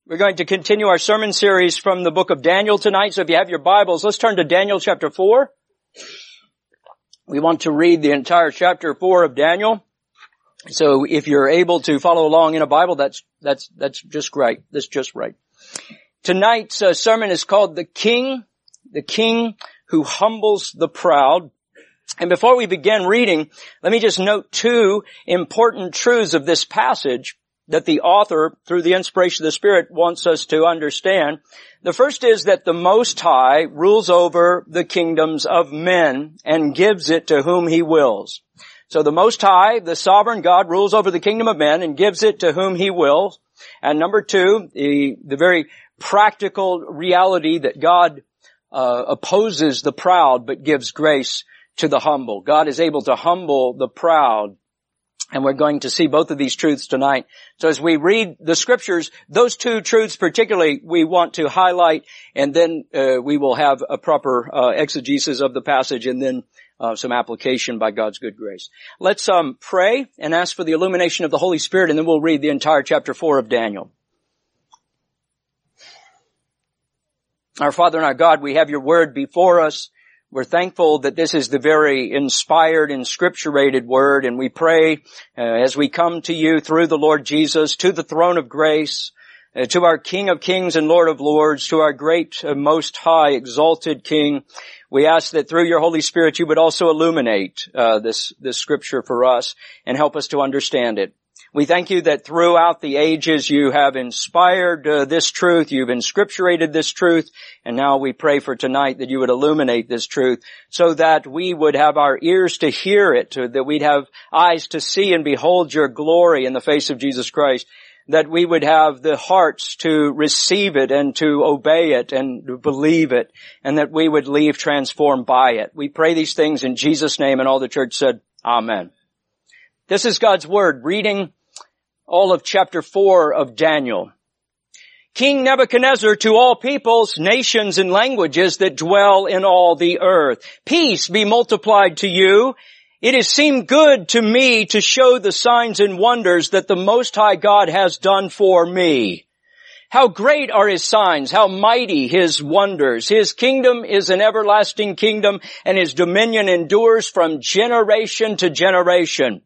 We're going to continue our sermon series from the book of Daniel tonight. So if you have your Bibles, let's turn to Daniel chapter 4. We want to read the entire chapter 4 of Daniel. So if you're able to follow along in a Bible, that's just great. That's just right. Tonight's sermon is called The King Who Humbles the Proud. And before we begin reading, let me just note two important truths of this passage that the author, through the inspiration of the Spirit, wants us to understand. The first is that the Most High rules over the kingdoms of men and gives it to whom He wills. So the Most High, the sovereign God, rules over the kingdom of men and gives it to whom He wills. And number two, the very practical reality that God opposes the proud but gives grace to the humble. God is able to humble the proud. And we're going to see both of these truths tonight. So as we read the scriptures, those two truths particularly we want to highlight, and then we will have a proper exegesis of the passage and then some application by God's good grace. Let's pray and ask for the illumination of the Holy Spirit, and then we'll read the entire chapter 4 of Daniel. Our Father and our God, we have your word before us. We're thankful that this is the very inspired and scripturated word, and we pray as we come to you through the Lord Jesus, to the throne of grace, to our King of Kings and Lord of Lords, to our great, most high, exalted King. We ask that through your Holy Spirit you would also illuminate this scripture for us and help us to understand it. We thank you that throughout the ages you have inspired this truth, you've inscripturated this truth, and now we pray for tonight that you would illuminate this truth so that we would have our ears to hear it, that we'd have eyes to see and behold your glory in the face of Jesus Christ, that we would have the hearts to receive it and to obey it and to believe it, and that we would leave transformed by it. We pray these things in Jesus' name, and all the church said, Amen. This is God's word, reading all of chapter 4 of Daniel. King Nebuchadnezzar, to all peoples, nations, and languages that dwell in all the earth, peace be multiplied to you. It has seemed good to me to show the signs and wonders that the Most High God has done for me. How great are His signs, how mighty His wonders. His kingdom is an everlasting kingdom, and His dominion endures from generation to generation.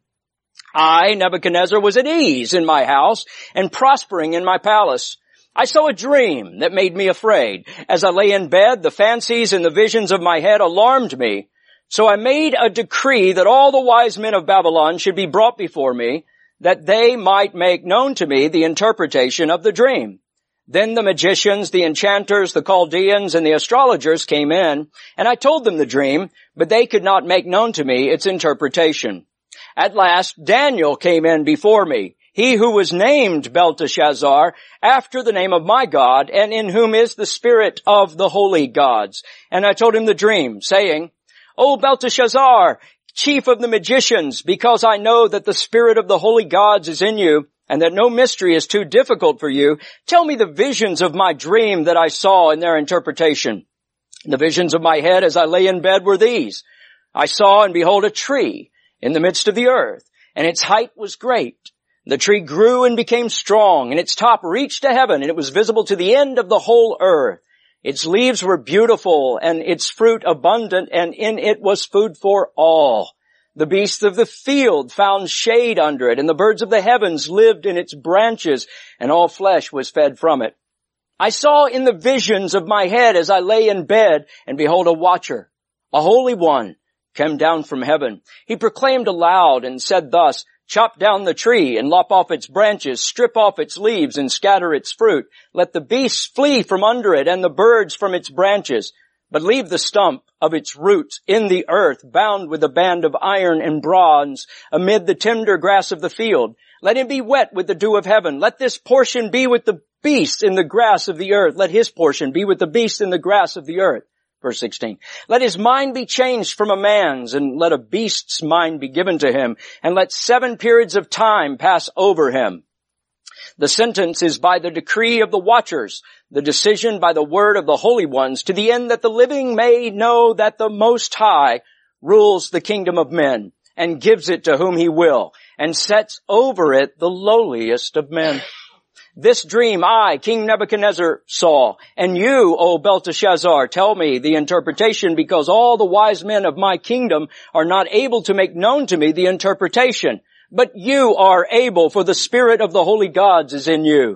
I, Nebuchadnezzar, was at ease in my house and prospering in my palace. I saw a dream that made me afraid. As I lay in bed, the fancies and the visions of my head alarmed me. So I made a decree that all the wise men of Babylon should be brought before me, that they might make known to me the interpretation of the dream. Then the magicians, the enchanters, the Chaldeans, and the astrologers came in, and I told them the dream, but they could not make known to me its interpretation. At last, Daniel came in before me, he who was named Belteshazzar, after the name of my God, and in whom is the spirit of the holy gods. And I told him the dream, saying, O Belteshazzar, chief of the magicians, because I know that the spirit of the holy gods is in you, and that no mystery is too difficult for you, tell me the visions of my dream that I saw in their interpretation. The visions of my head as I lay in bed were these. I saw and behold a tree in the midst of the earth, and its height was great. The tree grew and became strong, and its top reached to heaven, and it was visible to the end of the whole earth. Its leaves were beautiful, and its fruit abundant, and in it was food for all. The beasts of the field found shade under it, and the birds of the heavens lived in its branches, and all flesh was fed from it. I saw in the visions of my head as I lay in bed, and behold a watcher, a holy one, came down from heaven. He proclaimed aloud and said thus, Chop down the tree and lop off its branches, strip off its leaves and scatter its fruit. Let the beasts flee from under it and the birds from its branches, but leave the stump of its roots in the earth, bound with a band of iron and bronze, amid the tender grass of the field. Let him be wet with the dew of heaven. Let this portion be with the beasts in the grass of the earth. Let his portion be with the beasts in the grass of the earth. Verse 16, let his mind be changed from a man's, and let a beast's mind be given to him, and let 7 periods of time pass over him. The sentence is by the decree of the watchers, the decision by the word of the holy ones, to the end that the living may know that the Most High rules the kingdom of men, and gives it to whom He will, and sets over it the lowliest of men. This dream I, King Nebuchadnezzar, saw. And you, O Belteshazzar, tell me the interpretation, because all the wise men of my kingdom are not able to make known to me the interpretation. But you are able, for the spirit of the holy gods is in you.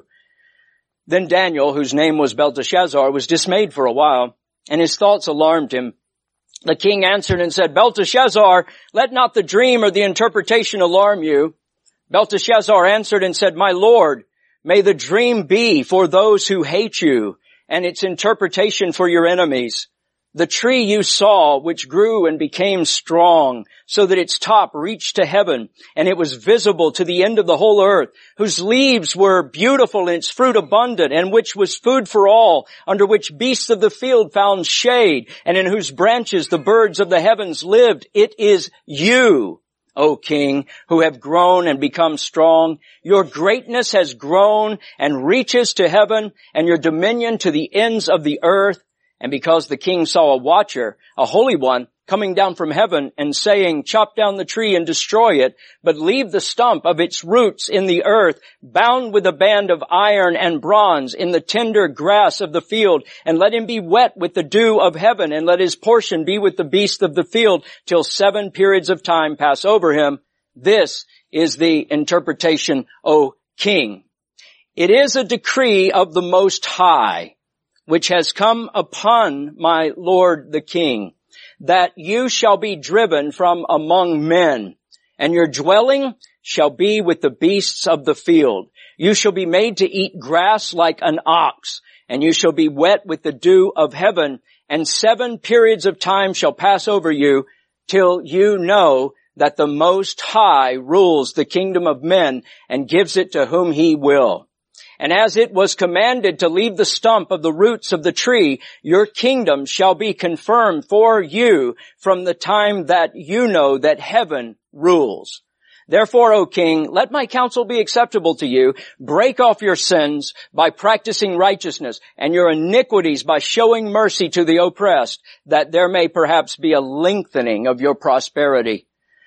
Then Daniel, whose name was Belteshazzar, was dismayed for a while, and his thoughts alarmed him. The king answered and said, Belteshazzar, let not the dream or the interpretation alarm you. Belteshazzar answered and said, My lord, may the dream be for those who hate you, and its interpretation for your enemies. The tree you saw, which grew and became strong, so that its top reached to heaven, and it was visible to the end of the whole earth, whose leaves were beautiful and its fruit abundant, and which was food for all, under which beasts of the field found shade, and in whose branches the birds of the heavens lived. It is you, O king, who have grown and become strong. Your greatness has grown and reaches to heaven, and your dominion to the ends of the earth. And because the king saw a watcher, a holy one, coming down from heaven and saying, Chop down the tree and destroy it, but leave the stump of its roots in the earth, bound with a band of iron and bronze in the tender grass of the field, and let him be wet with the dew of heaven, and let his portion be with the beasts of the field, till 7 periods of time pass over him. This is the interpretation, O king. It is a decree of the Most High, which has come upon my lord the king, that you shall be driven from among men, and your dwelling shall be with the beasts of the field. You shall be made to eat grass like an ox, and you shall be wet with the dew of heaven, and 7 periods of time shall pass over you, till you know that the Most High rules the kingdom of men, and gives it to whom he will. And as it was commanded to leave the stump of the roots of the tree, your kingdom shall be confirmed for you from the time that you know that heaven rules. Therefore, O king, let my counsel be acceptable to you. Break off your sins by practicing righteousness, and your iniquities by showing mercy to the oppressed, that there may perhaps be a lengthening of your prosperity.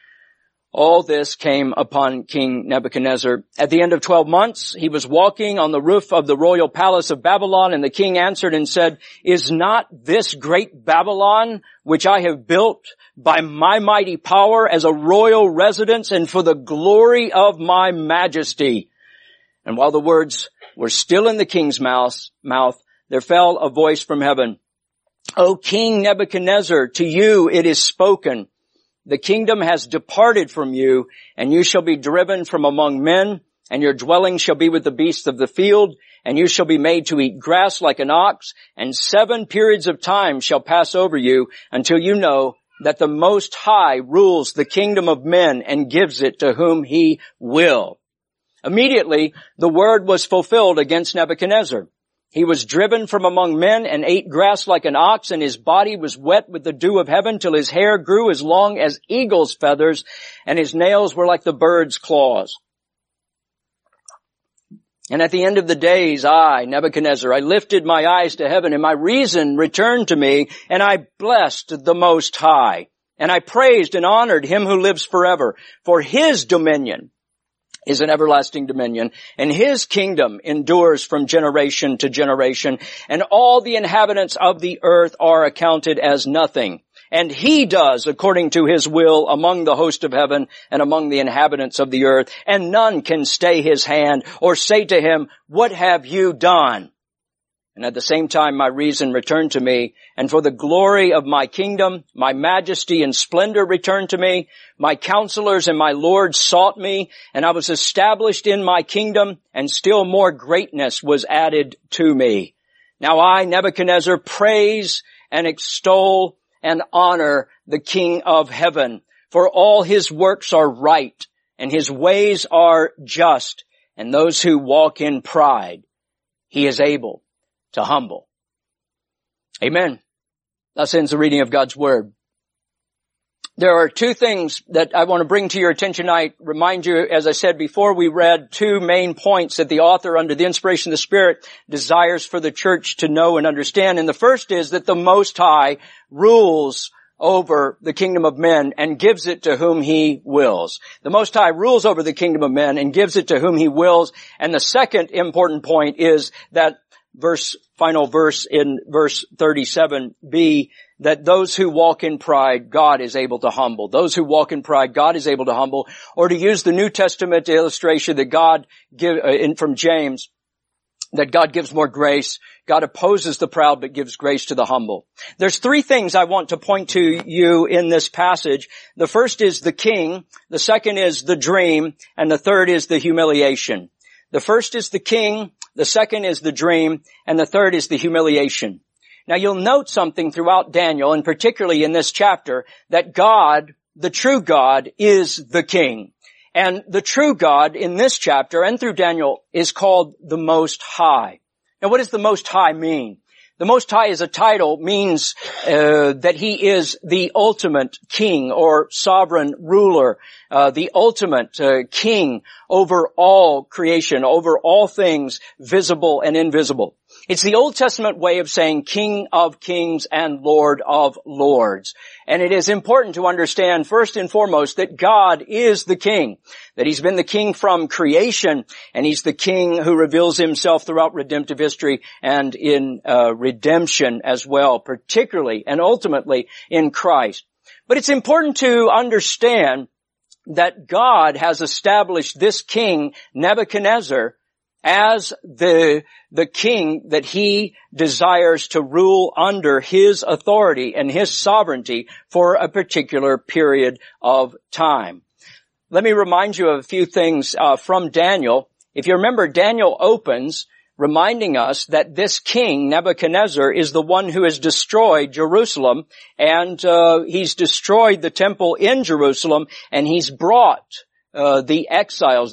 All this came upon King Nebuchadnezzar. At the end of 12 months, he was walking on the roof of the royal palace of Babylon, and the king answered and said, Is not this great Babylon, which I have built by my mighty power as a royal residence and for the glory of my majesty? And while the words were still in the king's mouth, there fell a voice from heaven. O King Nebuchadnezzar, to you it is spoken. The kingdom has departed from you, and you shall be driven from among men, and your dwelling shall be with the beasts of the field, and you shall be made to eat grass like an ox, and 7 periods of time shall pass over you, until you know that the Most High rules the kingdom of men and gives it to whom he will. Immediately the word was fulfilled against Nebuchadnezzar. He was driven from among men and ate grass like an ox, and his body was wet with the dew of heaven till his hair grew as long as eagle's feathers, and his nails were like the bird's claws. And at the end of the days, I, Nebuchadnezzar, I lifted my eyes to heaven, and my reason returned to me, and I blessed the Most High. And I praised and honored him who lives forever, for his dominion is an everlasting dominion, and his kingdom endures from generation to generation, and all the inhabitants of the earth are accounted as nothing. And he does according to his will among the host of heaven and among the inhabitants of the earth, and none can stay his hand or say to him, What have you done? And at the same time my reason returned to me, and for the glory of my kingdom, my majesty and splendor returned to me. My counselors and my lords sought me, and I was established in my kingdom, and still more greatness was added to me. Now I, Nebuchadnezzar, praise and extol and honor the King of heaven, for all his works are right, and his ways are just, and those who walk in pride he is able to humble. Amen. Thus ends the reading of God's Word. There are 2 things that I want to bring to your attention. I remind you, as I said before, we read 2 main points that the author, under the inspiration of the Spirit, desires for the church to know and understand. And the first is that the Most High rules over the kingdom of men and gives it to whom he wills. The Most High rules over the kingdom of men and gives it to whom he wills. And the second important point is that final verse in verse 37b, that those who walk in pride, God is able to humble. Those who walk in pride, God is able to humble. Or to use the New Testament illustration that God from James, that God gives more grace. God opposes the proud but gives grace to the humble. There's three things I want to point to you in this passage. The first is the king, the second is the dream, and the third is the humiliation. The first is the king, the second is the dream, and the third is the humiliation. Now you'll note something throughout Daniel, and particularly in this chapter, that God, the true God, is the king. And the true God in this chapter and through Daniel is called the Most High. Now what does the Most High mean? The Most High as a title means that he is the ultimate king or sovereign ruler, the ultimate king over all creation, over all things visible and invisible. It's the Old Testament way of saying King of Kings and Lord of Lords. And it is important to understand first and foremost that God is the King, that he's been the King from creation, and he's the King who reveals himself throughout redemptive history and in redemption as well, particularly and ultimately in Christ. But it's important to understand that God has established this king, Nebuchadnezzar, as the king that he desires to rule under his authority and his sovereignty for a particular period of time. Let me remind you of a few things from Daniel. If you remember, Daniel opens reminding us that this king, Nebuchadnezzar, is the one who has destroyed Jerusalem, and he's destroyed the temple in Jerusalem, and he's brought the exiles,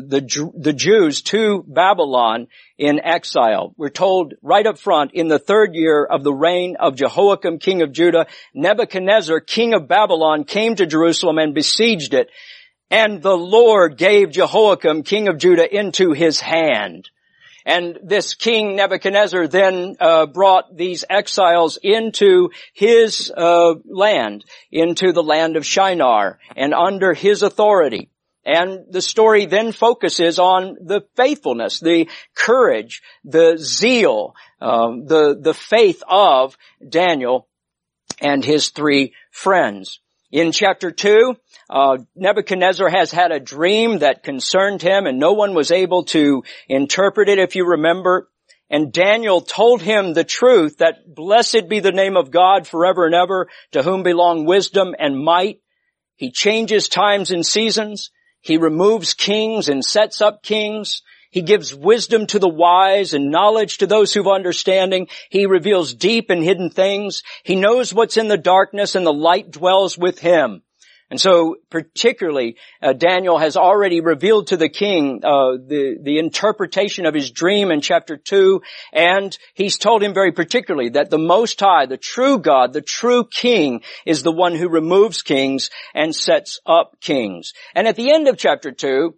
the Jews to Babylon in exile. We're told right up front, in the 3rd year of the reign of Jehoiakim, king of Judah, Nebuchadnezzar, king of Babylon, came to Jerusalem and besieged it. And the Lord gave Jehoiakim, king of Judah, into his hand. And this king Nebuchadnezzar then brought these exiles into his land, into the land of Shinar, and under his authority. And the story then focuses on the faithfulness, the courage, the zeal, the faith of Daniel and his 3 friends. In chapter 2, Nebuchadnezzar has had a dream that concerned him, and no one was able to interpret it, if you remember. And Daniel told him the truth, that blessed be the name of God forever and ever, to whom belong wisdom and might. He changes times and seasons. He removes kings and sets up kings. He gives wisdom to the wise and knowledge to those who have understanding. He reveals deep and hidden things. He knows what's in the darkness, and the light dwells with him. And so particularly, Daniel has already revealed to the king the interpretation of his dream in chapter 2, and he's told him very particularly that the Most High, the true God, the true king, is the one who removes kings and sets up kings. And at the end of chapter 2,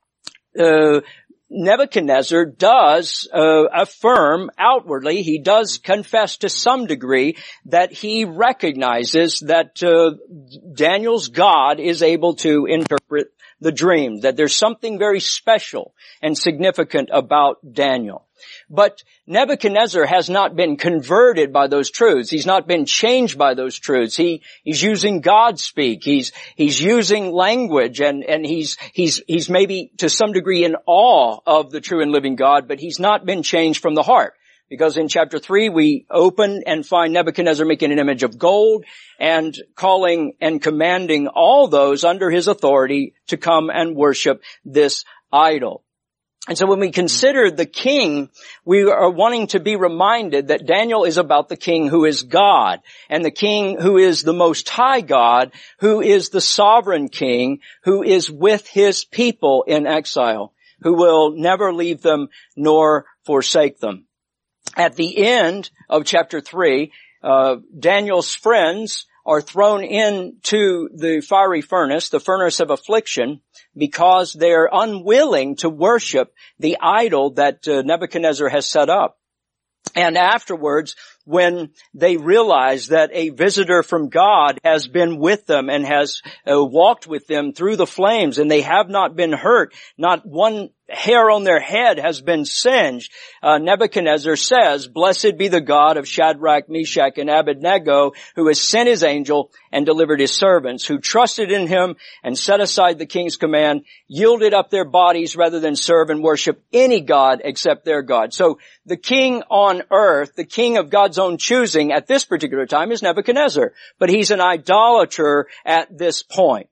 Nebuchadnezzar does affirm outwardly, he does confess to some degree that he recognizes that Daniel's God is able to interpret the dream, that there's something very special and significant about Daniel. But Nebuchadnezzar has not been converted by those truths. He's not been changed by those truths. He's using God speak. He's using language, and he's maybe to some degree in awe of the true and living God, but he's not been changed from the heart. Because in chapter 3 we open and find Nebuchadnezzar making an image of gold and calling and commanding all those under his authority to come and worship this idol. And so when we consider the king, we are wanting to be reminded that Daniel is about the king who is God, and the king who is the Most High God, who is the sovereign king, who is with his people in exile, who will never leave them nor forsake them. At the end of chapter 3, Daniel's friends are thrown into the fiery furnace, the furnace of affliction, because they're unwilling to worship the idol that Nebuchadnezzar has set up. And afterwards, when they realize that a visitor from God has been with them and has walked with them through the flames, and they have not been hurt, not one hair on their head has been singed, Nebuchadnezzar says, "Blessed be the God of Shadrach, Meshach, and Abednego, who has sent his angel and delivered his servants, who trusted in him and set aside the king's command, yielded up their bodies rather than serve and worship any god except their God." So the king on earth, the king of God's own choosing at this particular time, is Nebuchadnezzar. But he's an idolater at this point.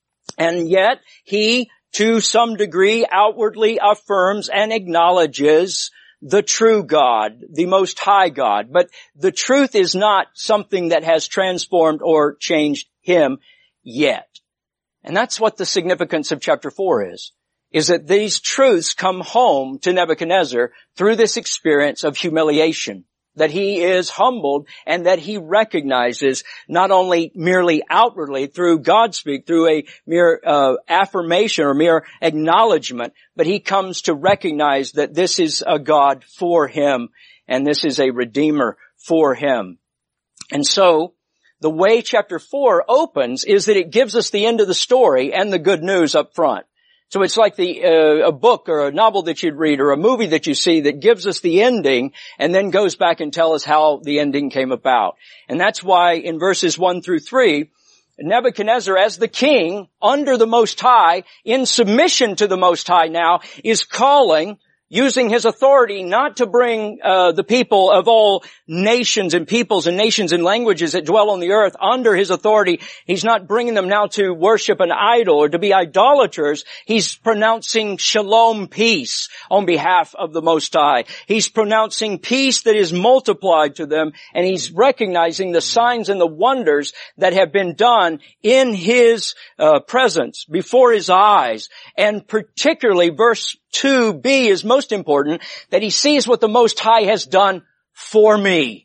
And yet he, to some degree, outwardly affirms and acknowledges the true God, the Most High God. But the truth is not something that has transformed or changed him yet. And that's what the significance of chapter 4 is that these truths come home to Nebuchadnezzar through this experience of humiliation, that he is humbled and that he recognizes not only merely outwardly through God speak, through a mere affirmation or mere acknowledgement, but he comes to recognize that this is a God for him and this is a Redeemer for him. And so the way chapter 4 opens is that it gives us the end of the story and the good news up front. So it's like a book or a novel that you'd read or a movie that you see that gives us the ending and then goes back and tells us how the ending came about. And that's why in verses 1 through 3, Nebuchadnezzar, as the king under the Most High, in submission to the Most High now, is calling, using his authority not to bring the people of all nations and peoples and nations and languages that dwell on the earth under his authority. He's not bringing them now to worship an idol or to be idolaters. He's pronouncing shalom, peace, on behalf of the Most High. He's pronouncing peace that is multiplied to them, and he's recognizing the signs and the wonders that have been done in his presence, before his eyes. And particularly verse 2b is most important, that he sees what the Most High has done for me.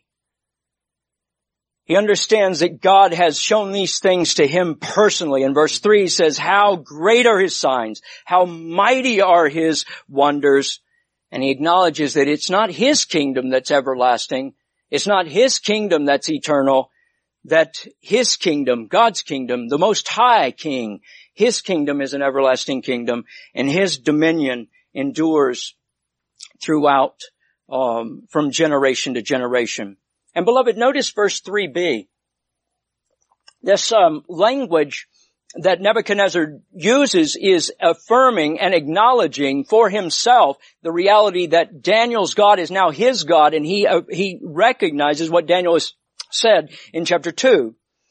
He understands that God has shown these things to him personally. In verse 3 says, how great are his signs, how mighty are his wonders. And he acknowledges that it's not his kingdom that's everlasting. It's not his kingdom that's eternal. That his kingdom, God's kingdom, the Most High King, his kingdom is an everlasting kingdom, and his dominion endures throughout, from generation to generation. And beloved, notice verse 3b. This language that Nebuchadnezzar uses is affirming and acknowledging for himself the reality that Daniel's God is now his God, and he recognizes what Daniel has said in chapter 2,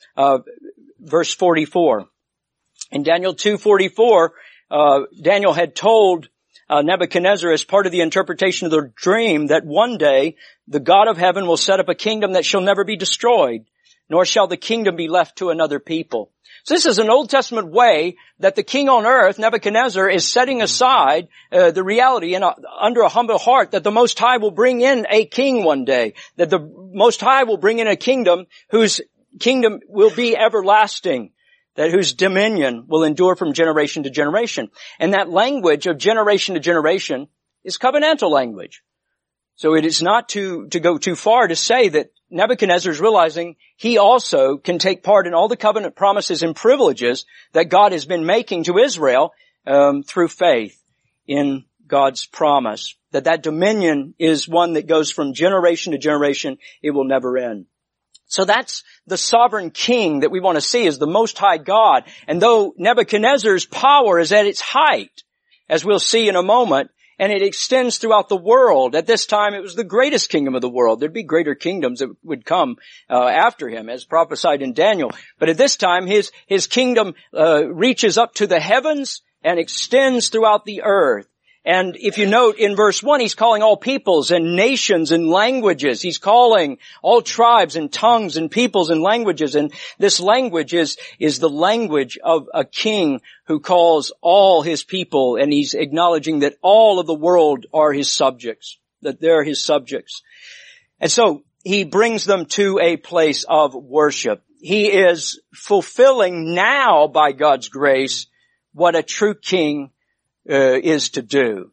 verse 44. In Daniel 2:44, Daniel had told Nebuchadnezzar, as part of the interpretation of the dream, that one day the God of heaven will set up a kingdom that shall never be destroyed, nor shall the kingdom be left to another people. So this is an Old Testament way that the king on earth, Nebuchadnezzar, is setting aside the reality and under a humble heart that the Most High will bring in a king one day, that the Most High will bring in a kingdom whose kingdom will be everlasting, that whose dominion will endure from generation to generation. And that language of generation to generation is covenantal language. So it is not to go too far to say that Nebuchadnezzar is realizing he also can take part in all the covenant promises and privileges that God has been making to Israel through faith in God's promise. That dominion is one that goes from generation to generation. It will never end. So that's the sovereign king that we want to see as the Most High God. And though Nebuchadnezzar's power is at its height, as we'll see in a moment, and it extends throughout the world. At this time, it was the greatest kingdom of the world. There'd be greater kingdoms that would come after him, as prophesied in Daniel. But at this time, his kingdom reaches up to the heavens and extends throughout the earth. And if you note in verse 1, he's calling all peoples and nations and languages. He's calling all tribes and tongues and peoples and languages. And this language is the language of a king who calls all his people, and he's acknowledging that all of the world are his subjects, that they're his subjects. And so he brings them to a place of worship. He is fulfilling now, by God's grace, what a true king is to do.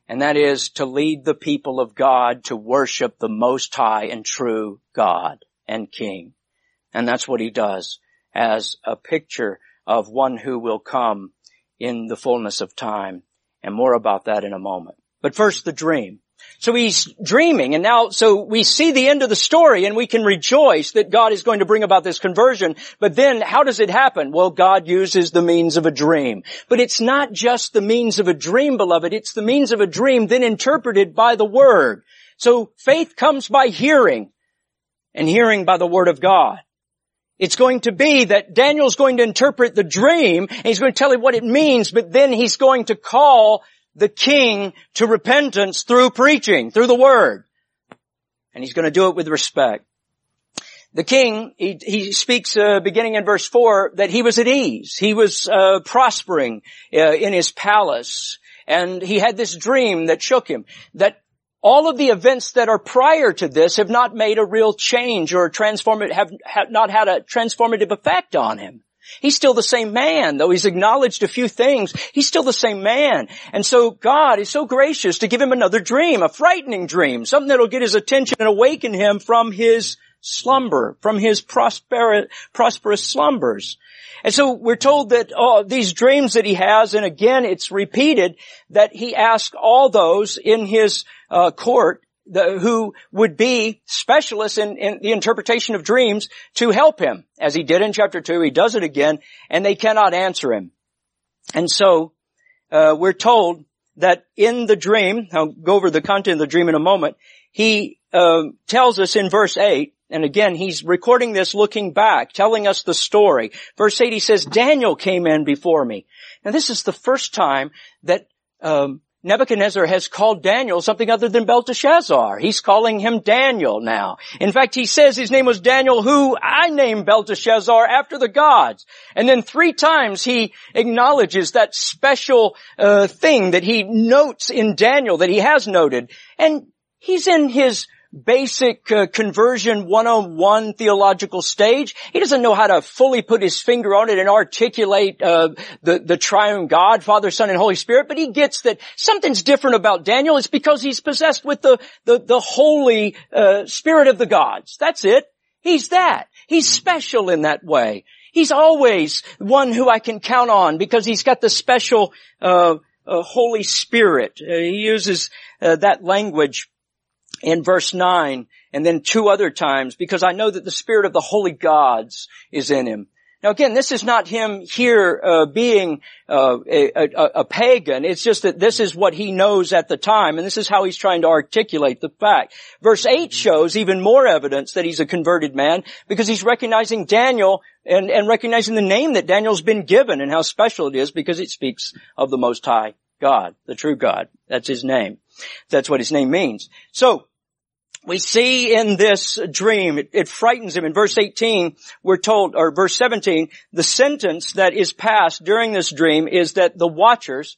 and that is to lead the people of God to worship the Most High and true God and King. And that's what he does as a picture of one who will come in the fullness of time. And more about that in a moment. But first, the dream. So he's dreaming, and now, so we see the end of the story, and we can rejoice that God is going to bring about this conversion. But then, how does it happen? Well, God uses the means of a dream. But it's not just the means of a dream, beloved. It's the means of a dream then interpreted by the Word. So faith comes by hearing, and hearing by the Word of God. It's going to be that Daniel's going to interpret the dream, and he's going to tell him what it means, but then he's going to call the king to repentance through preaching, through the Word. And he's going to do it with respect. The king, he speaks, beginning in verse 4, that he was at ease. He was prospering in his palace. And he had this dream that shook him, that all of the events that are prior to this have not made a real change or have not had a transformative effect on him. He's still the same man, though he's acknowledged a few things. He's still the same man. And so God is so gracious to give him another dream, a frightening dream, something that'll get his attention and awaken him from his slumber, from his prosperous slumbers. And so we're told that these dreams that he has, and again it's repeated, that he asked all those in his court who would be specialists in the interpretation of dreams to help him. As he did in chapter 2, he does it again, and they cannot answer him. And so we're told that in the dream, I'll go over the content of the dream in a moment, he tells us in verse 8, and again, he's recording this looking back, telling us the story. Verse 8, he says, Daniel came in before me. Now this is the first time that Nebuchadnezzar has called Daniel something other than Belteshazzar. He's calling him Daniel now. In fact, he says his name was Daniel, who I named Belteshazzar after the gods. And then 3 times he acknowledges that special thing that he notes in Daniel, that he has noted. And he's in his basic conversion 101 theological stage. He doesn't know how to fully put his finger on it and articulate the triune God, Father, Son, and Holy Spirit, but he gets that something's different about Daniel. It's because he's possessed with the Holy Spirit of the gods. That's it. He's that. He's special in that way. He's always one who I can count on because he's got the special Holy Spirit. He uses that language in verse 9, and then 2 other times, because I know that the spirit of the holy gods is in him. Now again, this is not him here being a pagan. It's just that this is what he knows at the time, and this is how he's trying to articulate the fact. Verse 8 shows even more evidence that he's a converted man, because he's recognizing Daniel and recognizing the name that Daniel's been given and how special it is, because it speaks of the Most High God, the true God. That's his name. That's what his name means. So, we see in this dream, it frightens him. In verse 18, we're told, or verse 17, the sentence that is passed during this dream is that the watchers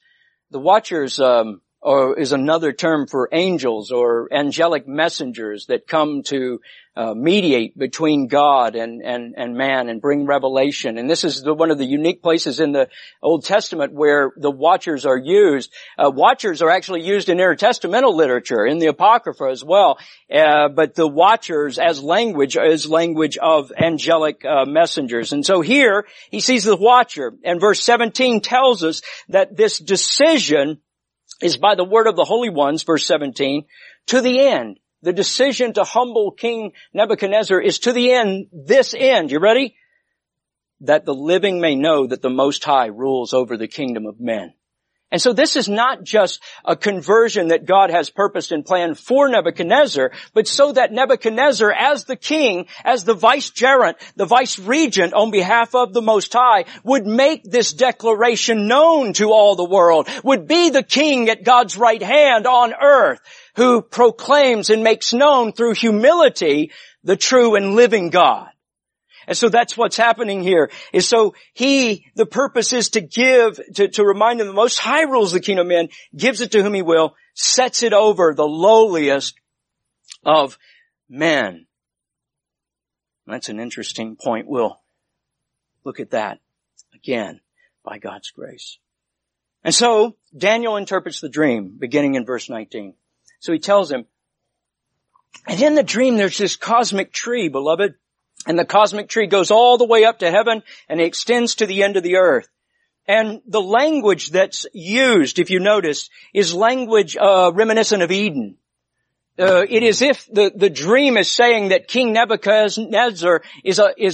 is another term for angels or angelic messengers that come to mediate between God and man and bring revelation. And this is one of the unique places in the Old Testament where the watchers are used. Watchers are actually used in intertestamental literature, in the Apocrypha as well. But the watchers as language is language of angelic messengers. And so here he sees the watcher. And verse 17 tells us that this decision is by the word of the holy ones, verse 17, to the end. The decision to humble King Nebuchadnezzar is to the end, this end. You ready? That the living may know that the Most High rules over the kingdom of men. And so this is not just a conversion that God has purposed and planned for Nebuchadnezzar, but so that Nebuchadnezzar, as the king, as the vicegerent, the vice-regent on behalf of the Most High, would make this declaration known to all the world, would be the king at God's right hand on earth, who proclaims and makes known through humility the true and living God. And so that's what's happening here. Is so the purpose is to give, to remind him the Most High rules the kingdom of men, gives it to whom he will, sets it over the lowliest of men. That's an interesting point. We'll look at that again by God's grace. And so Daniel interprets the dream beginning in verse 19. So he tells him, and in the dream there's this cosmic tree, beloved, and the cosmic tree goes all the way up to heaven and it extends to the end of the earth. And the language that's used, if you notice, is language reminiscent of Eden. It is if the dream is saying that King Nebuchadnezzar is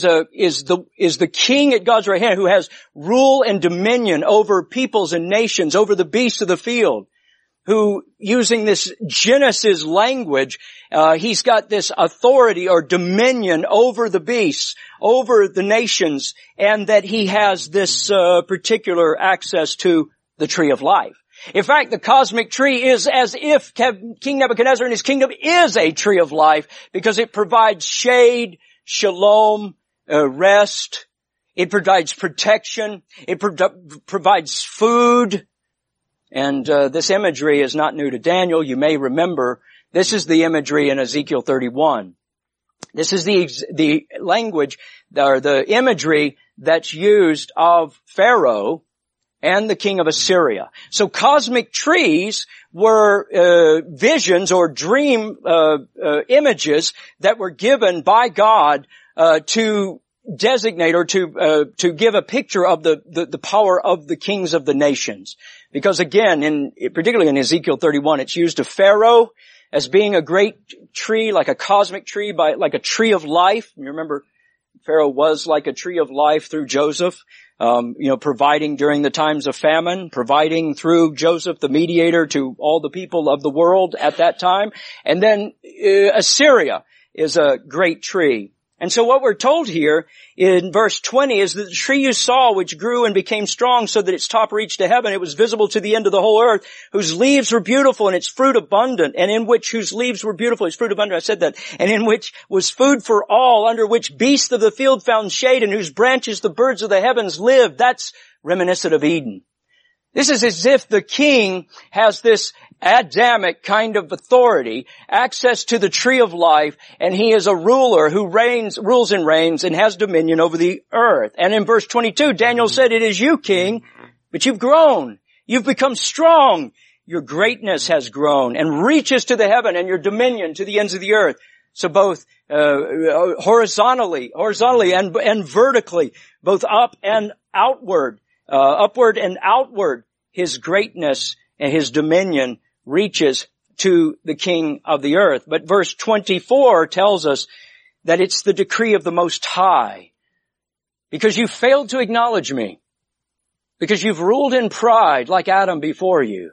the king at God's right hand who has rule and dominion over peoples and nations, over the beasts of the field, who, using this Genesis language, he's got this authority or dominion over the beasts, over the nations, and that he has this particular access to the tree of life. In fact, the cosmic tree is as if King Nebuchadnezzar and his kingdom is a tree of life because it provides shade, shalom, rest. It provides protection. It provides food. And this imagery is not new to Daniel. You may remember this is the imagery in Ezekiel 31. This is the language or the imagery that's used of Pharaoh and the king of Assyria. So cosmic trees were visions or dream images that were given by God to designate or to give a picture of the power of the kings of the nations. Because again, particularly in Ezekiel 31, it's used of Pharaoh as being a great tree, like a cosmic tree, like a tree of life. You remember Pharaoh was like a tree of life through Joseph, providing during the times of famine, providing through Joseph, the mediator, to all the people of the world at that time. And then Assyria is a great tree. And so what we're told here in verse 20 is that the tree you saw, which grew and became strong so that its top reached to heaven, it was visible to the end of the whole earth, whose leaves were beautiful and its fruit abundant, and whose leaves were beautiful, its fruit abundant, I said that, and in which was food for all, under which beasts of the field found shade, and whose branches the birds of the heavens lived. That's reminiscent of Eden. This is as if the king has this Adamic kind of authority, access to the tree of life, and he is a ruler who rules and reigns and has dominion over the earth. And in verse 22, Daniel said, "It is you, king, but you've grown. You've become strong. Your greatness has grown and reaches to the heaven and your dominion to the ends of the earth." So both horizontally and vertically, both up and outward, upward and outward, his greatness and his dominion reaches to the king of the earth. But verse 24 tells us that it's the decree of the Most High. Because you failed to acknowledge me. Because you've ruled in pride like Adam before you.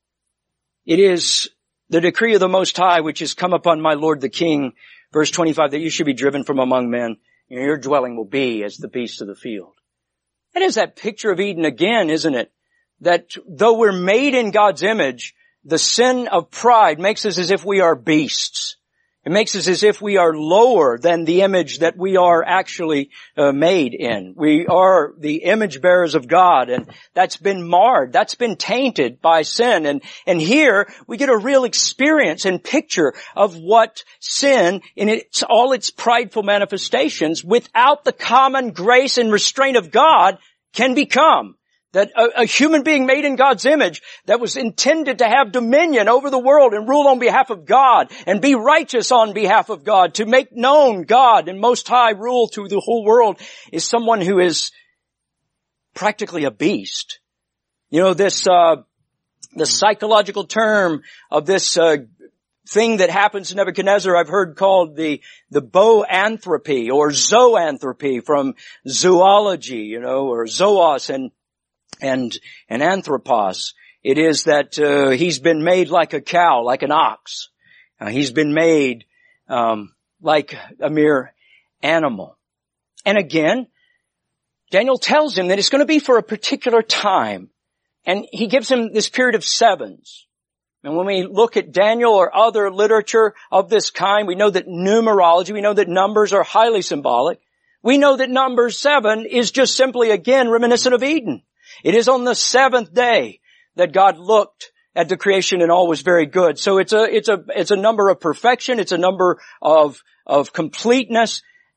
It is the decree of the Most High which has come upon my Lord the King, verse 25, that you should be driven from among men. And your dwelling will be as the beasts of the field. That is that picture of Eden again, isn't it? That though we're made in God's image, the sin of pride makes us as if we are beasts. It makes us as if we are lower than the image that we are actually made in. We are the image bearers of God, and that's been marred. That's been tainted by sin. And here we get a real experience and picture of what sin in all its prideful manifestations without the common grace and restraint of God can become. That a human being made in God's image that was intended to have dominion over the world and rule on behalf of God and be righteous on behalf of God, to make known God and Most High rule through the whole world, is someone who is practically a beast. You know, this, the psychological term of this, thing that happens to Nebuchadnezzar, I've heard called the boanthropy or zoanthropy from zoology, or zoos and anthropos. It is that he's been made like a cow, like an ox. He's been made like a mere animal. And again, Daniel tells him that it's going to be for a particular time. And he gives him this period of sevens. And when we look at Daniel or other literature of this kind, we know that numerology, we know that numbers are highly symbolic. We know that number 7 is just simply, again, reminiscent of Eden. It is on the 7th day that God looked at the creation and all was very good. So it's a number of perfection. It's a number of completeness.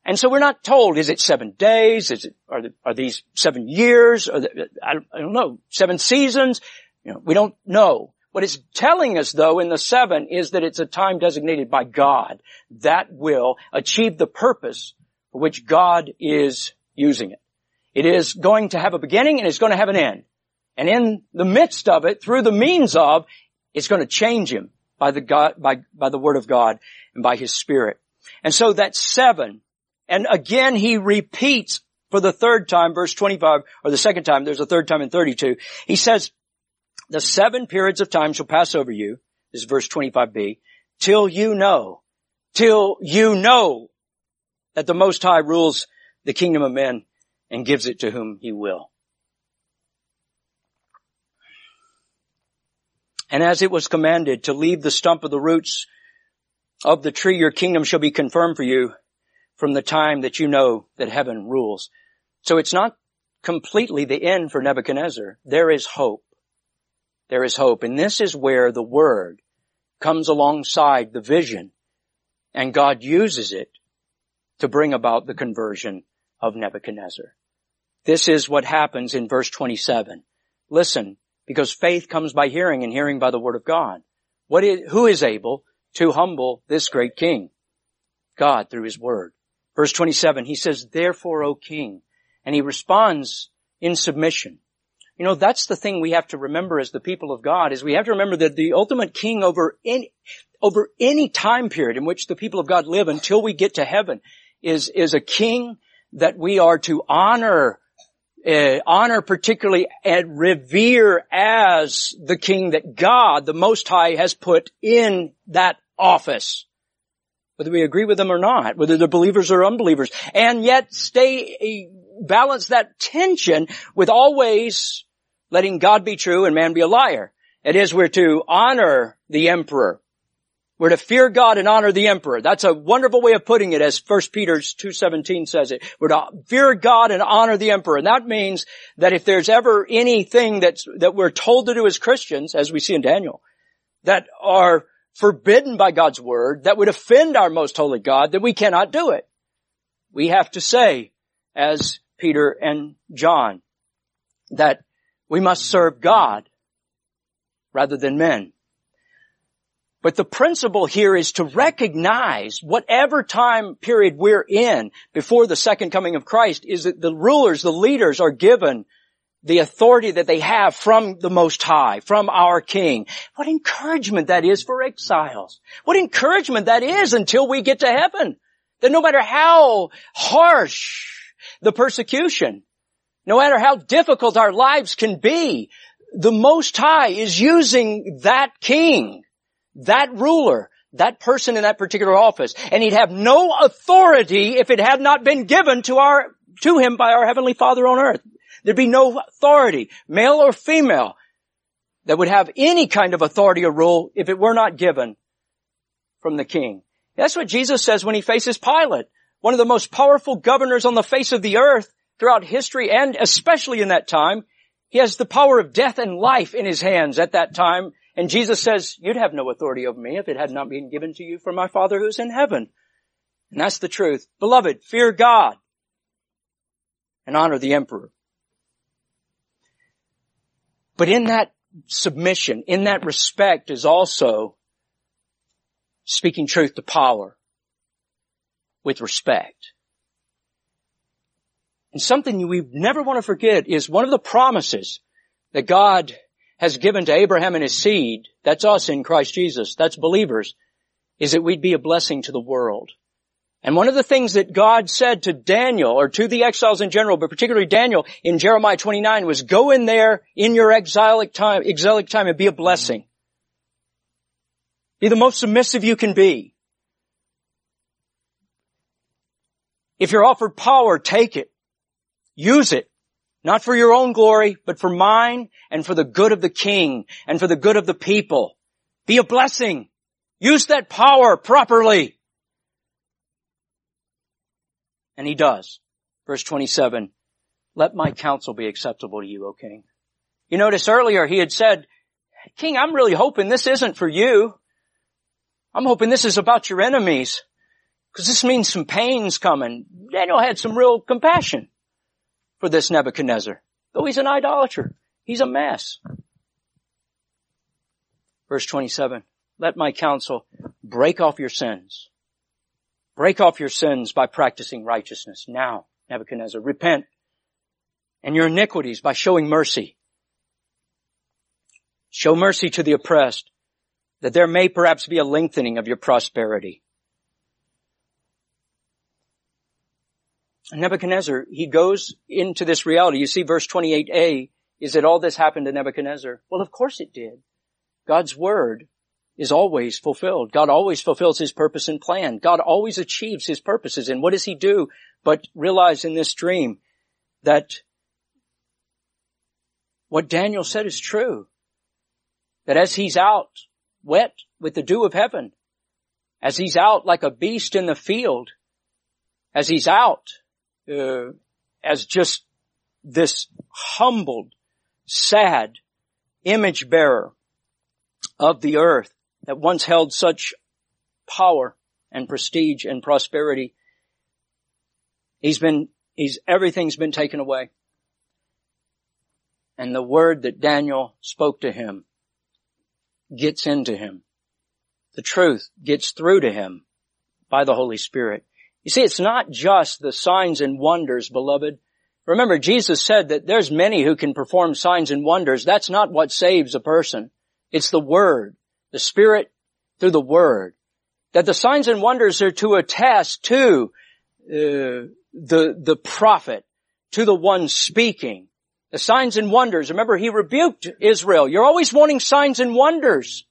And so we're not told, is it 7 days? Are these 7 years? I don't know, 7 seasons? We don't know. What it's telling us, though, in the 7 is that it's a time designated by God that will achieve the purpose for which God is using it. It is going to have a beginning and it's going to have an end. And in the midst of it, through the means of, it's going to change him by the Word of God and by His Spirit. And so that's 7. And again, he repeats for the 3rd time, verse 25, or the 2nd time, there's a 3rd time in 32. He says, the 7 periods of time shall pass over you, this is verse 25b, till you know that the Most High rules the kingdom of men and gives it to whom He will. And as it was commanded to leave the stump of the roots of the tree, your kingdom shall be confirmed for you from the time that you know that heaven rules. So it's not completely the end for Nebuchadnezzar. There is hope. There is hope. And this is where the Word comes alongside the vision, and God uses it to bring about the conversion of Nebuchadnezzar. This is what happens in verse 27. Listen, because faith comes by hearing and hearing by the Word of God. Who is able to humble this great king? God through His Word. Verse 27, he says, therefore, O king. And he responds in submission. That's the thing we have to remember as the people of God, is we have to remember that the ultimate king over any time period in which the people of God live until we get to heaven is a king that we are to honor particularly and revere as the king that God, the Most High, has put in that office. Whether we agree with them or not, whether they're believers or unbelievers, and yet balance that tension with always letting God be true and man be a liar. It is, we're to honor the emperor. We're to fear God and honor the emperor. That's a wonderful way of putting it, as 1 Peter 2:17 says it. We're to fear God and honor the emperor. And that means that if there's ever anything that we're told to do as Christians, as we see in Daniel, that are forbidden by God's Word, that would offend our most holy God, then we cannot do it. We have to say, as Peter and John, that we must serve God rather than men. But the principle here is to recognize whatever time period we're in before the second coming of Christ, is that the rulers, the leaders, are given the authority that they have from the Most High, from our King. What encouragement that is for exiles. What encouragement that is until we get to heaven. That no matter how harsh the persecution, no matter how difficult our lives can be, the Most High is using that king, that ruler, that person in that particular office. And he'd have no authority if it had not been given to him by our Heavenly Father on earth. There'd be no authority, male or female, that would have any kind of authority or rule if it were not given from the king. That's what Jesus says when he faces Pilate, one of the most powerful governors on the face of the earth throughout history, and especially in that time. He has the power of death and life in his hands at that time. And Jesus says, you'd have no authority over me if it had not been given to you from my Father who's in heaven. And that's the truth. Beloved, fear God and honor the emperor. But in that submission, in that respect, is also speaking truth to power with respect. And something we never want to forget is one of the promises that God has given to Abraham and his seed, that's us in Christ Jesus, that's believers, is that we'd be a blessing to the world. And one of the things that God said to Daniel, or to the exiles in general, but particularly Daniel in Jeremiah 29, was go in there in your exilic time and be a blessing. Be the most submissive you can be. If you're offered power, take it. Use it. Not for your own glory, but for mine and for the good of the king and for the good of the people. Be a blessing. Use that power properly. And he does. Verse 27, let my counsel be acceptable to you, O king. You notice earlier he had said, King, I'm really hoping this isn't for you. I'm hoping this is about your enemies. Because this means some pain's coming. Daniel had some real compassion for this Nebuchadnezzar. Though he's an idolater, he's a mess. Verse 27, let my counsel break off your sins. Break off your sins by practicing righteousness. Now, Nebuchadnezzar, repent. And your iniquities by showing mercy. Show mercy to the oppressed, that there may perhaps be a lengthening of your prosperity. Nebuchadnezzar, he goes into this reality. You see verse 28a, is that all this happened to Nebuchadnezzar? Well, of course it did. God's word is always fulfilled. God always fulfills his purpose and plan. God always achieves his purposes. And what does he do but realize in this dream that what Daniel said is true? That as he's out wet with the dew of heaven, as he's out like a beast in the field, as he's out as just this humbled, sad image bearer of the earth that once held such power and prestige and prosperity, everything's been taken away. And the word that Daniel spoke to him gets into him. The truth gets through to him by the Holy Spirit. You see, it's not just the signs and wonders, beloved. Remember, Jesus said that there's many who can perform signs and wonders. That's not what saves a person. It's the Word, the Spirit through the Word. That the signs and wonders are to attest to the prophet, to the one speaking. The signs and wonders. Remember, he rebuked Israel. You're always wanting signs and wonders.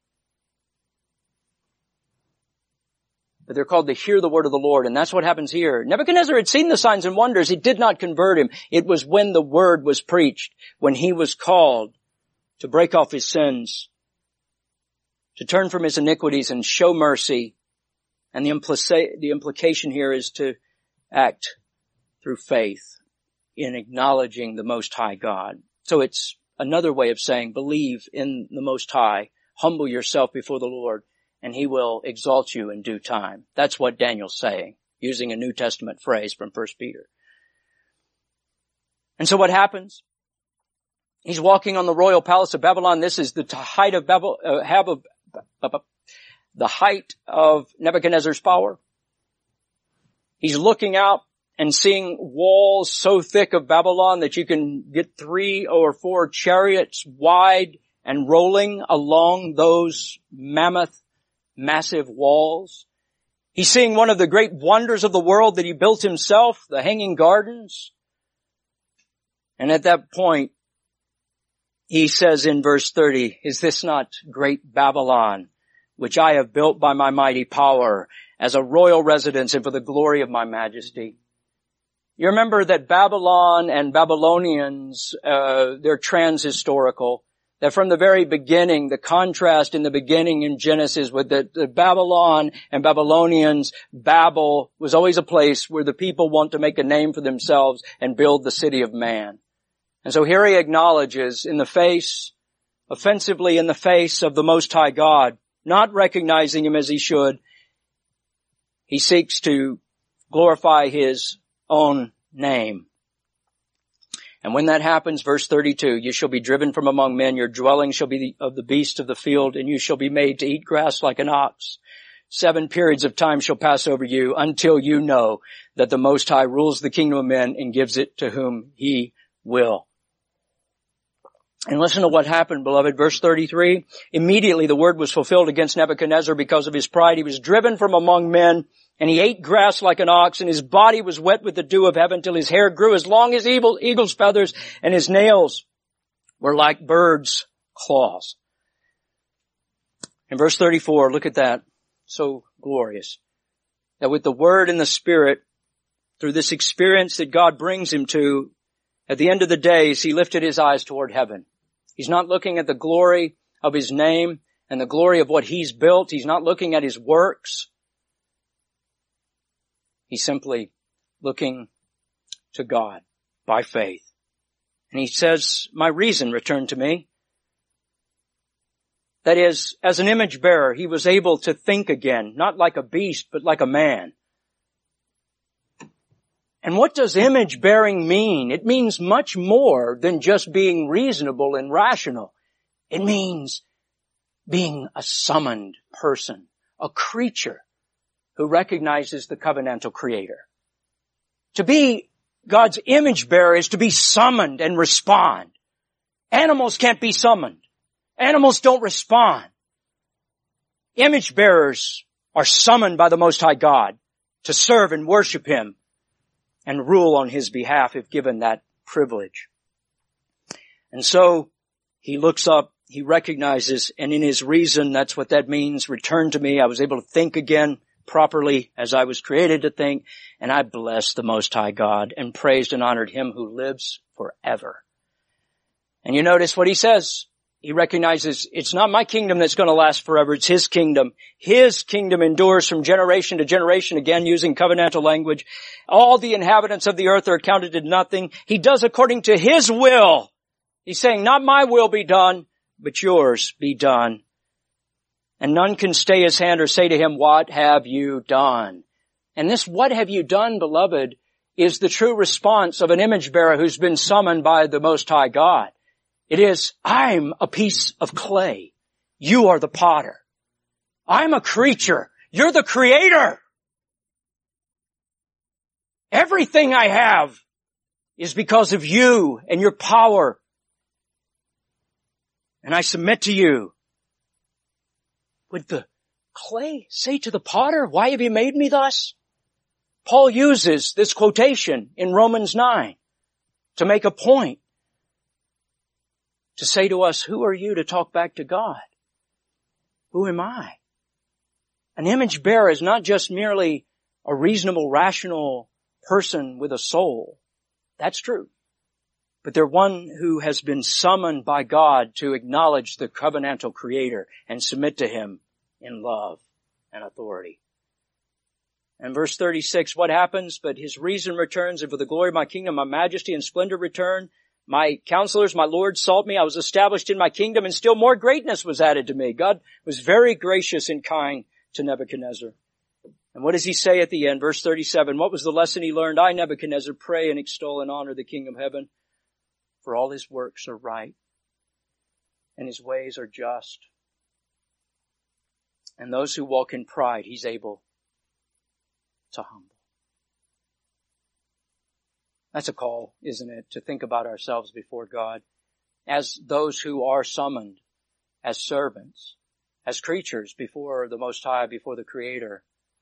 But they're called to hear the word of the Lord, and that's what happens here. Nebuchadnezzar had seen the signs and wonders. It did not convert him. It was when the word was preached, when he was called to break off his sins, to turn from his iniquities and show mercy. And the implication here is to act through faith in acknowledging the Most High God. So it's another way of saying believe in the Most High, humble yourself before the Lord, and he will exalt you in due time. That's what Daniel's saying, using a New Testament phrase from 1 Peter. And so what happens? He's walking on the royal palace of Babylon. This is the height of the height of Nebuchadnezzar's power. He's looking out and seeing walls so thick of Babylon that you can get 3 or 4 chariots wide and rolling along those massive walls. He's seeing one of the great wonders of the world that he built himself, the Hanging Gardens. And at that point, he says in verse 30, is this not great Babylon, which I have built by my mighty power as a royal residence and for the glory of my majesty? You remember that Babylon and Babylonians, they're transhistorical. That from the very beginning, the contrast in the beginning in Genesis with the Babylon and Babylonians, Babel was always a place where the people want to make a name for themselves and build the city of man. And so here he acknowledges offensively in the face of the Most High God, not recognizing him as he should, he seeks to glorify his own name. And when that happens, verse 32, you shall be driven from among men, your dwelling shall be of the beasts of the field, and you shall be made to eat grass like an ox. 7 periods of time shall pass over you until you know that the Most High rules the kingdom of men and gives it to whom he will. And listen to what happened, beloved. Verse 33, immediately the word was fulfilled against Nebuchadnezzar because of his pride. He was driven from among men, and he ate grass like an ox, and his body was wet with the dew of heaven till his hair grew as long as eagle's feathers, and his nails were like birds' claws. In verse 34, look at that. So glorious. That with the word and the spirit, through this experience that God brings him to, at the end of the days, he lifted his eyes toward heaven. He's not looking at the glory of his name and the glory of what he's built. He's not looking at his works. He's simply looking to God by faith. And he says, my reason returned to me. That is, as an image bearer, he was able to think again, not like a beast, but like a man. And what does image bearing mean? It means much more than just being reasonable and rational. It means being a summoned person, a creature who recognizes the covenantal Creator. To be God's image bearer is to be summoned and respond. Animals can't be summoned. Animals don't respond. Image bearers are summoned by the Most High God to serve and worship Him and rule on His behalf if given that privilege. And so he looks up, he recognizes, and in his reason, that's what that means, return to me. I was able to think again properly as I was created to think, and I blessed the Most High God and praised and honored Him who lives forever. And you notice what he says. He recognizes it's not my kingdom that's going to last forever. It's His kingdom. His kingdom endures from generation to generation, again using covenantal language. All the inhabitants of the earth are counted as nothing. He does according to His will. He's saying, not my will be done, but yours be done. And none can stay His hand or say to Him, what have you done? And this what have you done, beloved, is the true response of an image bearer who's been summoned by the Most High God. It is, I'm a piece of clay. You are the potter. I'm a creature. You're the Creator. Everything I have is because of you and your power. And I submit to you. Would the clay say to the potter, why have you made me thus? Paul uses this quotation in Romans 9 to make a point. To say to us, who are you to talk back to God? Who am I? An image bearer is not just merely a reasonable, rational person with a soul. That's true. But they're one who has been summoned by God to acknowledge the covenantal Creator and submit to Him in love and authority. And verse 36, what happens? But His reason returns, and for the glory of my kingdom, my majesty and splendor return. My counselors, my Lord, sought me. I was established in my kingdom, and still more greatness was added to me. God was very gracious and kind to Nebuchadnezzar. And what does He say at the end? Verse 37, what was the lesson he learned? I, Nebuchadnezzar, pray and extol and honor the King of heaven, for all His works are right, and His ways are just. And those who walk in pride, He's able to humble. That's a call, isn't it, to think about ourselves before God as those who are summoned, as servants, as creatures before the Most High, before the Creator.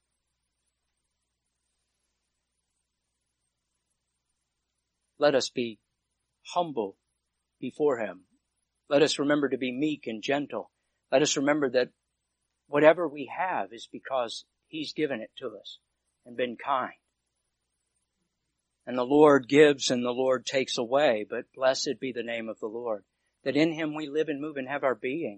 Let us be humble before Him. Let us remember to be meek and gentle. Let us remember that whatever we have is because He's given it to us and been kind. And the Lord gives and the Lord takes away, but blessed be the name of the Lord, that in Him we live and move and have our being.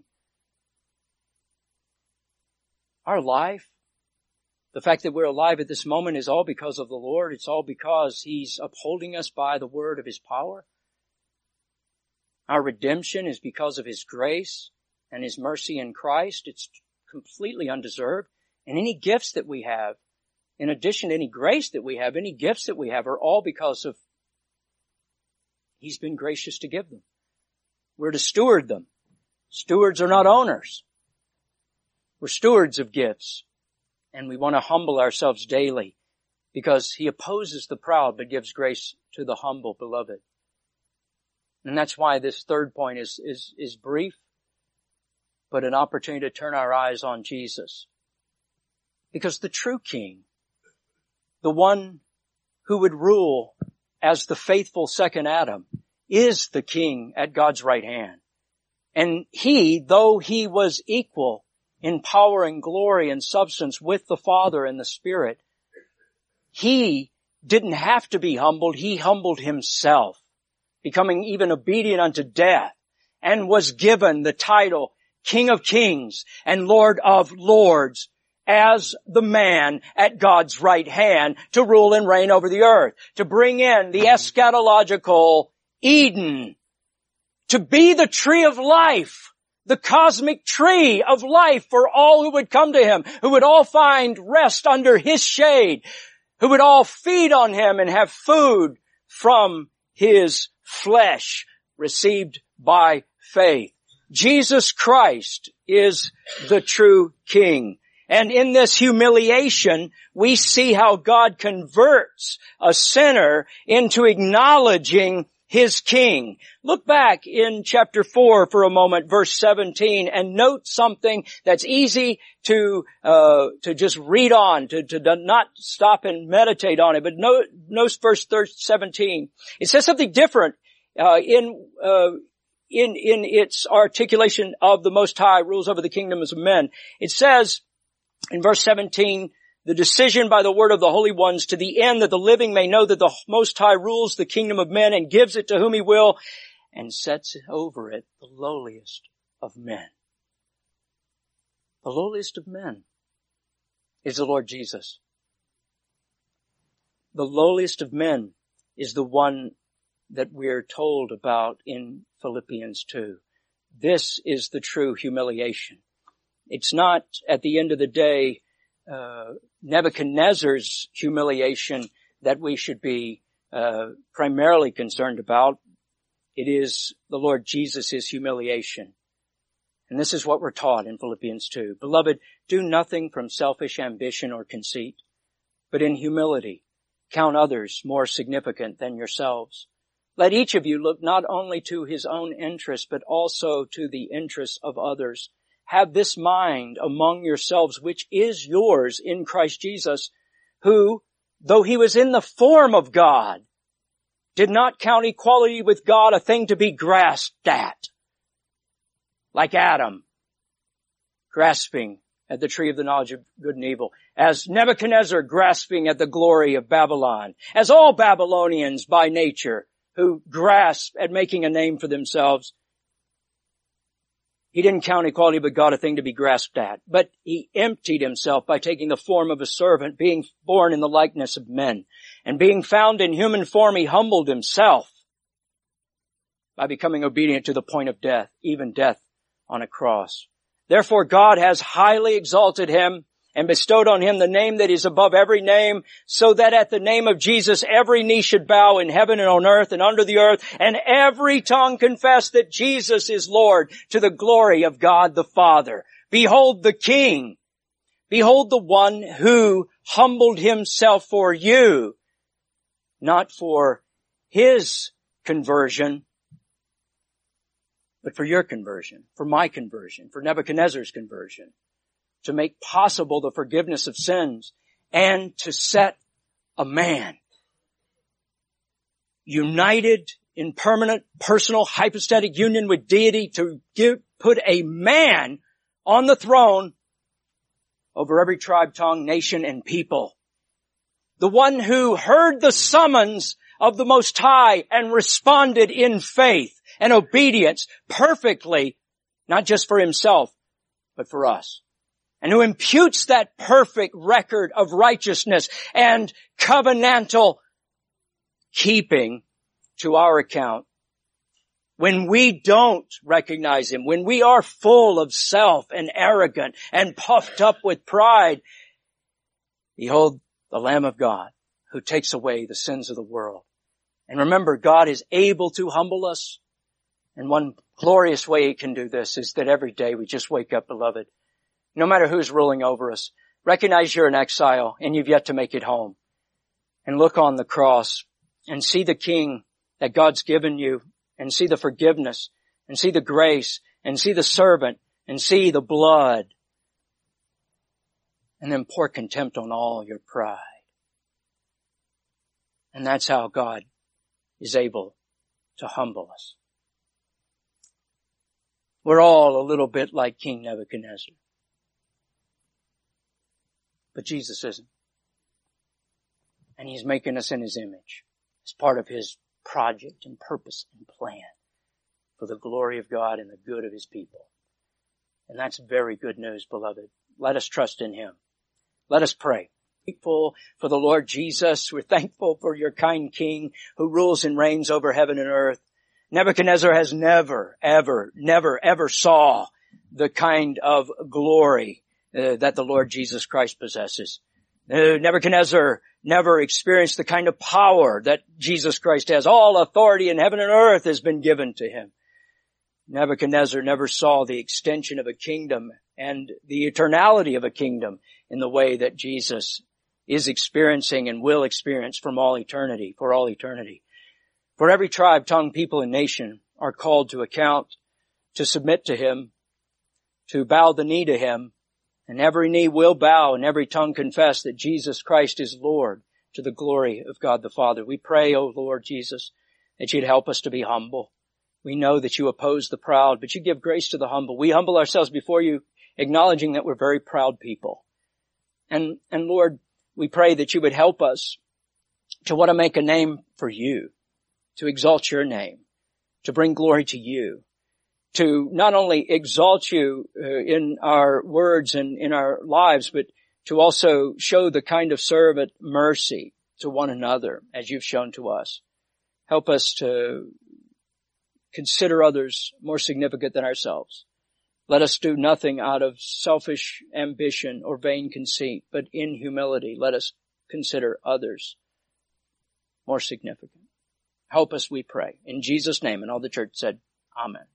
Our life, the fact that we're alive at this moment is all because of the Lord. It's all because He's upholding us by the word of His power. Our redemption is because of His grace and His mercy in Christ. It's completely undeserved. And any gifts that we have, in addition to any grace that we have, any gifts that we have are all because of He's been gracious to give them. We're to steward them. Stewards are not owners. We're stewards of gifts. And we want to humble ourselves daily because He opposes the proud but gives grace to the humble, beloved. And that's why this third point is brief, but an opportunity to turn our eyes on Jesus. Because the true King, the one who would rule as the faithful second Adam, is the King at God's right hand. And He, though He was equal in power and glory and substance with the Father and the Spirit, He didn't have to be humbled. He humbled Himself, becoming even obedient unto death, and was given the title King of Kings and Lord of Lords, as the man at God's right hand to rule and reign over the earth, to bring in the eschatological Eden, to be the tree of life the cosmic tree of life for all who would come to him, who would all find rest under his shade, who would all feed on him and have food from his flesh received by faith. Jesus Christ is the true King. And in this humiliation, we see how God converts a sinner into acknowledging his King. Look back in chapter 4 for a moment, verse 17, and note something that's easy to just read on, to not stop and meditate on it. But note verse 17. It says something different in its articulation of the Most High rules over the kingdoms of men. It says in verse 17, the decision by the word of the holy ones, to the end that the living may know that the Most High rules the kingdom of men and gives it to whom he will, and sets over it the lowliest of men. The lowliest of men is the Lord Jesus. The lowliest of men is the one that we're told about in Philippians 2. This is the true humiliation. It's not, at the end of the day, Nebuchadnezzar's humiliation that we should be primarily concerned about. It is the Lord Jesus' humiliation. And this is what we're taught in Philippians 2. Beloved, do nothing from selfish ambition or conceit, but in humility count others more significant than yourselves. Let each of you look not only to his own interest, but also to the interests of others. Have this mind among yourselves, which is yours in Christ Jesus, who, though he was in the form of God, did not count equality with God a thing to be grasped at, like Adam, grasping at the tree of the knowledge of good and evil, as Nebuchadnezzar grasping at the glory of Babylon, as all Babylonians by nature who grasp at making a name for themselves. He didn't count equality with God a thing to be grasped at, but he emptied himself by taking the form of a servant, being born in the likeness of men. And being found in human form, he humbled himself by becoming obedient to the point of death, even death on a cross. Therefore God has highly exalted him and bestowed on him the name that is above every name, so that at the name of Jesus every knee should bow in heaven and on earth and under the earth, and every tongue confess that Jesus is Lord, to the glory of God the Father. Behold the King. Behold the one who humbled himself for you, not for his conversion, but for your conversion, for my conversion, for Nebuchadnezzar's conversion, to make possible the forgiveness of sins, and to set a man united in permanent, personal, hypostatic union with deity, to put a man on the throne over every tribe, tongue, nation, and people. The one who heard the summons of the Most High and responded in faith and obedience perfectly, not just for himself, but for us. And who imputes that perfect record of righteousness and covenantal keeping to our account. When we don't recognize him, when we are full of self and arrogant and puffed up with pride, behold the Lamb of God who takes away the sins of the world. And remember, God is able to humble us. And one glorious way he can do this is that every day we just wake up, beloved, no matter who's ruling over us, recognize you're in exile and you've yet to make it home. And look on the cross and see the King that God's given you, and see the forgiveness, and see the grace, and see the servant, and see the blood. And then pour contempt on all your pride. And that's how God is able to humble us. We're all a little bit like King Nebuchadnezzar. But Jesus isn't. And he's making us in his image as part of his project and purpose and plan for the glory of God and the good of his people. And that's very good news, beloved. Let us trust in him. Let us pray. Thankful for the Lord Jesus. We're thankful for your kind King who rules and reigns over heaven and earth. Nebuchadnezzar has never, ever saw the kind of glory that the Lord Jesus Christ possesses. Nebuchadnezzar never experienced the kind of power that Jesus Christ has. All authority in heaven and earth has been given to him. Nebuchadnezzar never saw the extension of a kingdom and the eternality of a kingdom in the way that Jesus is experiencing and will experience from all eternity, for all eternity. For every tribe, tongue, people, and nation are called to account, to submit to him, to bow the knee to him, and every knee will bow and every tongue confess that Jesus Christ is Lord, to the glory of God the Father. We pray, O Lord Jesus, that you'd help us to be humble. We know that you oppose the proud, but you give grace to the humble. We humble ourselves before you, acknowledging that we're very proud people. And Lord, we pray that you would help us to want to make a name for you, to exalt your name, to bring glory to you, to not only exalt you in our words and in our lives, but to also show the kind of servant mercy to one another as you've shown to us. Help us to consider others more significant than ourselves. Let us do nothing out of selfish ambition or vain conceit, but in humility let us consider others more significant. Help us, we pray. In Jesus' name, and all the church said, Amen.